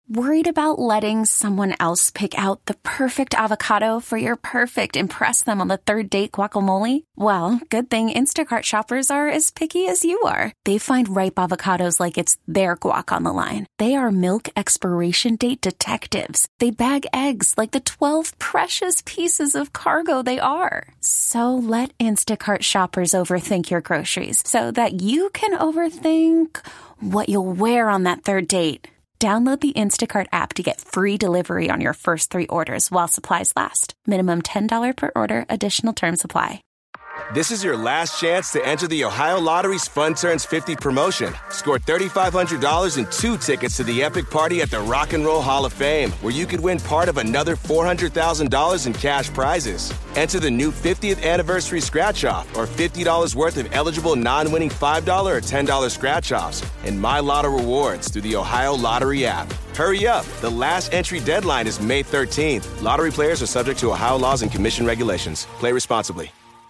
Worried about letting someone else pick out the perfect avocado for your perfect impress them on the third date guacamole? Well, good thing Instacart shoppers are as picky as you are. They find ripe avocados like it's their guac on the line. They are milk expiration date detectives. They bag eggs like the 12 precious pieces of cargo they are. So let Instacart shoppers overthink your groceries so that you can overthink what you'll wear on that third date. Download the Instacart app to get free delivery on your first 3 orders while supplies last. Minimum $10 per order. Additional terms apply. This is your last chance to enter the Ohio Lottery's Fun Turns 50 promotion. Score $3,500 and 2 tickets to the epic party at the Rock and Roll Hall of Fame, where you could win part of another $400,000 in cash prizes. Enter the new 50th anniversary scratch-off or $50 worth of eligible non-winning $5 or $10 scratch-offs and My Lotto rewards through the Ohio Lottery app. Hurry up. The last entry deadline is May 13th. Lottery players are subject to Ohio laws and commission regulations. Play responsibly.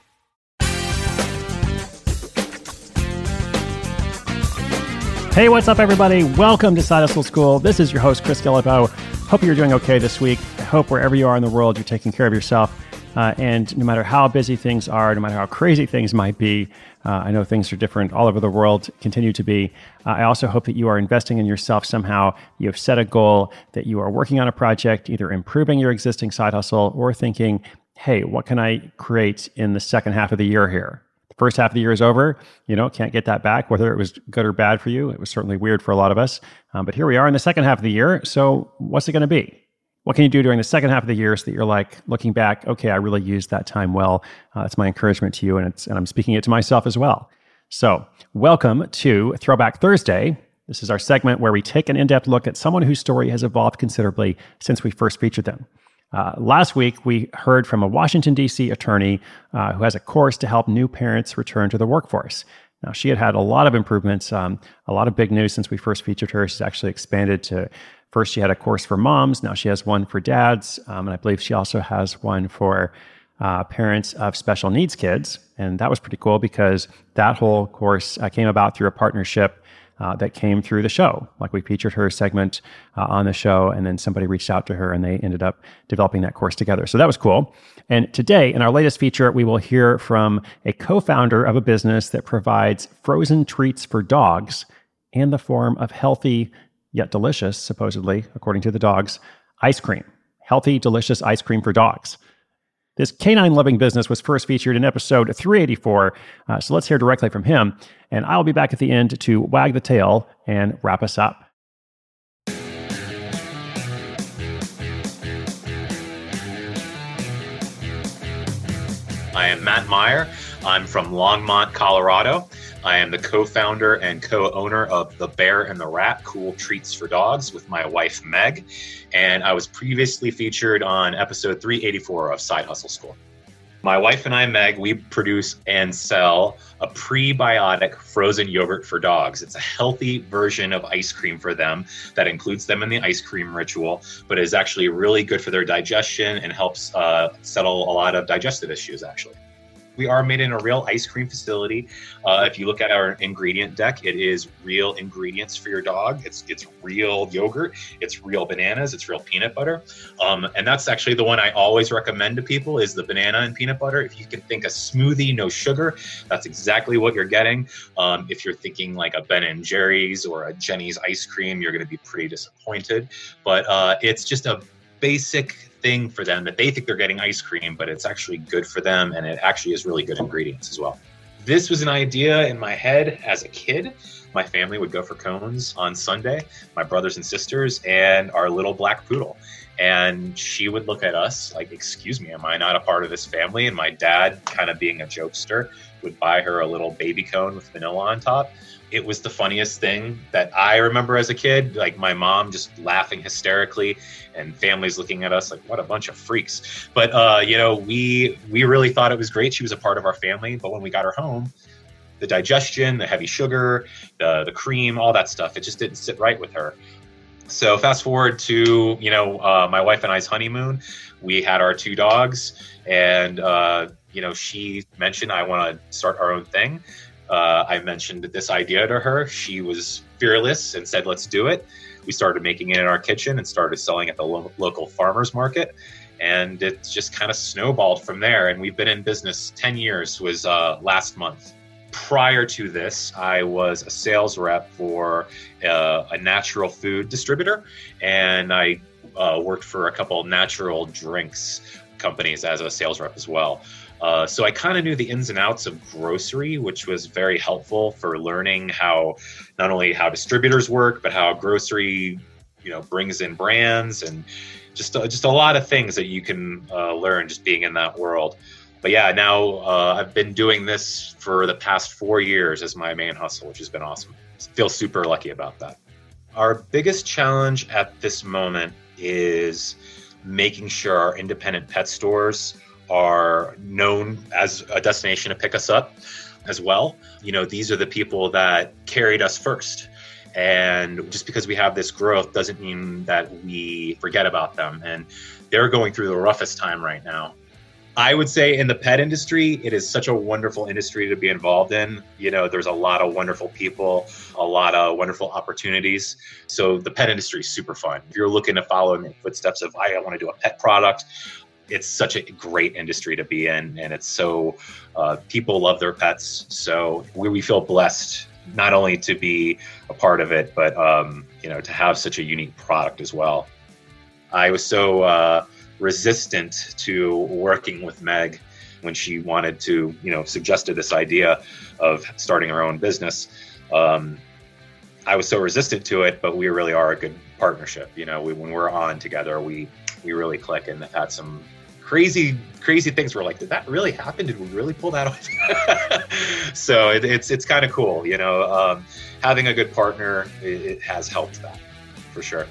Hey, what's up, everybody? Welcome to Side Hustle School. This is your host, Chris Guillebeau. Hope you're doing okay this week. I hope wherever you are in the world, you're taking care of yourself. And no matter how busy things are, no matter how crazy things might be, I know things are different all over the world, continue to be. I also hope that you are investing in yourself somehow. You have set a goal, that you are working on a project, either improving your existing side hustle or thinking, hey, what can I create in the second half of the year here? First half of the year is over. Can't get that back, whether it was good or bad for you. It was certainly weird for a lot of us. But here we are in the second half of the year. So what's it going to be? What can you do during the second half of the year so that you're like looking back, okay, I really used that time well. That's my encouragement to you. And I'm speaking it to myself as well. So welcome to Throwback Thursday. This is our segment where we take an in-depth look at someone whose story has evolved considerably since we first featured them. Last week, we heard from a Washington, D.C. attorney who has a course to help new parents return to the workforce. Now, she had a lot of improvements, a lot of big news since we first featured her. She's actually expanded to, first she had a course for moms, now she has one for dads, and I believe she also has one for parents of special needs kids. And that was pretty cool because that whole course came about through a partnership that came through the show. Like we featured her segment on the show, and then somebody reached out to her and they ended up developing that course together. So that was cool. And today, in our latest feature, we will hear from a co-founder of a business that provides frozen treats for dogs in the form of healthy, yet delicious, supposedly, according to the dogs, ice cream. Healthy, delicious ice cream for dogs. This canine-loving business was first featured in episode 384, so let's hear directly from him, and I'll be back at the end to wag the tail and wrap us up. I am Matt Meyer. I'm from Longmont, Colorado. I am the co-founder and co-owner of The Bear and the Rat, Cool Treats for Dogs, with my wife, Meg. And I was previously featured on episode 384 of Side Hustle School. My wife and I, Meg, we produce and sell a prebiotic frozen yogurt for dogs. It's a healthy version of ice cream for them that includes them in the ice cream ritual, but is actually really good for their digestion and helps settle a lot of digestive issues, actually. We are made in a real ice cream facility. If you look at our ingredient deck, it is real ingredients for your dog. It's real yogurt, it's real bananas, it's real peanut butter. And that's actually the one I always recommend to people is the banana and peanut butter. If you can think a smoothie, no sugar, that's exactly what you're getting. If you're thinking like a Ben & Jerry's or a Jenny's ice cream, you're gonna be pretty disappointed. But it's just a basic thing for them that they think they're getting ice cream, but it's actually good for them, and it actually is really good ingredients as well. This was an idea in my head as a kid. My family would go for cones on Sunday, my brothers and sisters, and our little black poodle. And she would look at us like, excuse me, am I not a part of this family? And my dad, kind of being a jokester, would buy her a little baby cone with vanilla on top. It was the funniest thing that I remember as a kid, like my mom just laughing hysterically and families looking at us like, what a bunch of freaks. But, we really thought it was great. She was a part of our family. But when we got her home, the digestion, the heavy sugar, the cream, all that stuff, it just didn't sit right with her. So fast forward to, my wife and I's honeymoon. We had our 2 dogs and, she mentioned, I want to start our own thing. I mentioned this idea to her. She was fearless and said, let's do it. we started making it in our kitchen and started selling at the local farmers market. And it's just kind of snowballed from there. And we've been in business 10 years was last month. Prior to this, I was a sales rep for a natural food distributor, and I worked for a couple natural drinks companies as a sales rep as well. So I kind of knew the ins and outs of grocery, which was very helpful for learning how not only how distributors work, but how grocery, brings in brands and just a lot of things that you can learn just being in that world. But yeah, now I've been doing this for the past 4 years as my main hustle, which has been awesome. I feel super lucky about that. Our biggest challenge at this moment is making sure our independent pet stores are known as a destination to pick us up as well. These are the people that carried us first. And just because we have this growth doesn't mean that we forget about them. And they're going through the roughest time right now. I would say in the pet industry, it is such a wonderful industry to be involved in. There's a lot of wonderful people, a lot of wonderful opportunities. So the pet industry is super fun. If you're looking to follow in the footsteps of, I want to do a pet product, it's such a great industry to be in. And it's so, people love their pets. So we feel blessed not only to be a part of it, but, to have such a unique product as well. I was so, resistant to working with Meg when she wanted to, suggested this idea of starting her own business. I was so resistant to it, but we really are a good partnership. When we're on together, we really click and have had some crazy things. We're like, did that really happen? Did we really pull that off? So it's kind of cool, having a good partner, it has helped that for sure.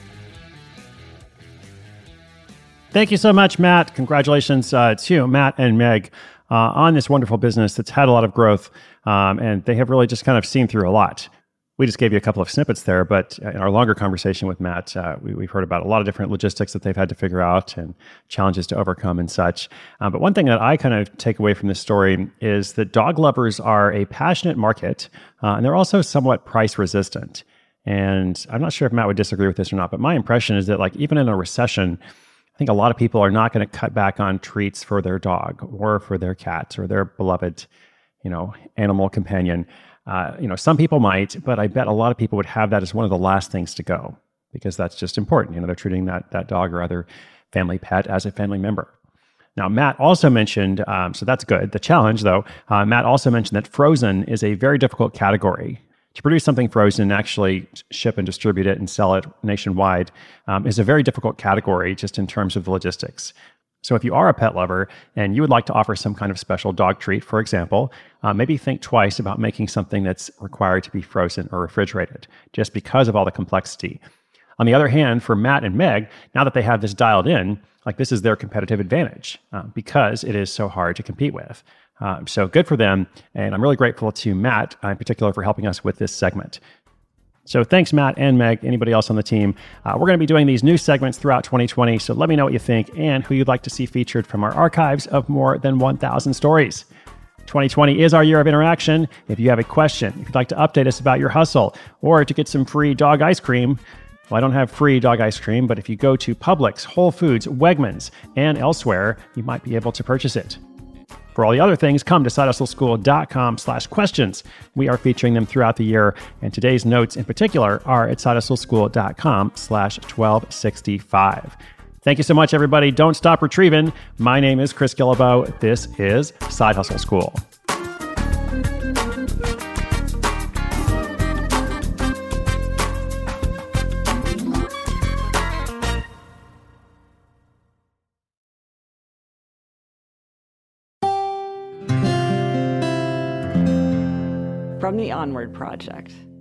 Thank you so much, Matt. Congratulations to you, Matt and Meg, on this wonderful business that's had a lot of growth, and they have really just kind of seen through a lot. We just gave you a couple of snippets there, but in our longer conversation with Matt, we've heard about a lot of different logistics that they've had to figure out and challenges to overcome and such. But one thing that I kind of take away from this story is that dog lovers are a passionate market, and they're also somewhat price resistant. And I'm not sure if Matt would disagree with this or not, but my impression is that even in a recession, I think a lot of people are not going to cut back on treats for their dog or for their cat or their beloved, animal companion. Some people might, but I bet a lot of people would have that as one of the last things to go because that's just important. They're treating that dog or other family pet as a family member. Now, Matt also mentioned, so that's good. The challenge, though, Matt also mentioned that frozen is a very difficult category. To produce something frozen and actually ship and distribute it and sell it nationwide is a very difficult category just in terms of the logistics. So if you are a pet lover and you would like to offer some kind of special dog treat, for example, maybe think twice about making something that's required to be frozen or refrigerated just because of all the complexity. On the other hand, for Matt and Meg, now that they have this dialed in, this is their competitive advantage because it is so hard to compete with. So good for them. And I'm really grateful to Matt in particular for helping us with this segment. So thanks, Matt and Meg, anybody else on the team. We're going to be doing these new segments throughout 2020. So let me know what you think and who you'd like to see featured from our archives of more than 1,000 stories. 2020 is our year of interaction. If you have a question, if you'd like to update us about your hustle or to get some free dog ice cream, well, I don't have free dog ice cream, but if you go to Publix, Whole Foods, Wegmans, and elsewhere, you might be able to purchase it. For all the other things, come to sidehustleschool.com/questions. We are featuring them throughout the year, and today's notes in particular are at sidehustleschool.com/1265. Thank you so much, everybody. Don't stop retrieving. My name is Chris Guillebeau. This is Side Hustle School. From the Onward Project.